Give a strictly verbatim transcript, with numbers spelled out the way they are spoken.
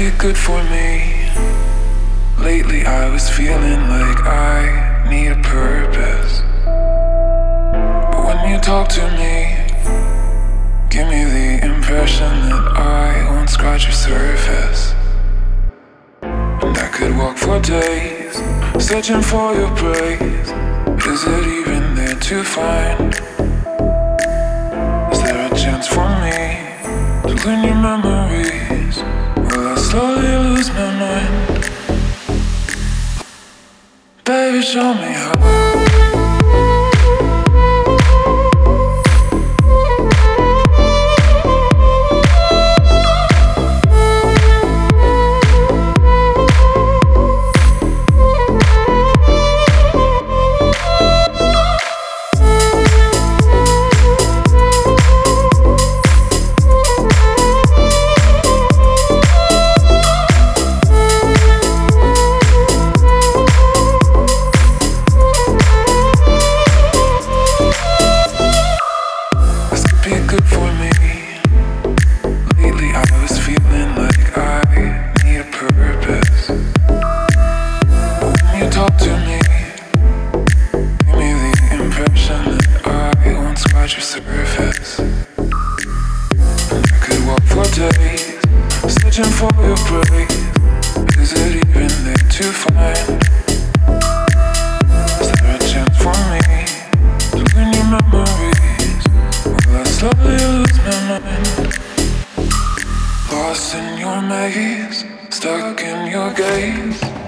be good for me. Lately I was feeling like I need a purpose. But when you talk to me, give me the impression that I won't scratch your surface. And I could walk for days, searching for your praise. Is it even there to find? Is there a chance for me to learn your memories? Will I slowly lose my mind? Baby, show me how. Searching for your praise, is it even there to find? Is there a chance for me to learn your memories? Will I slowly lose my mind? Lost in your maze, stuck in your gaze.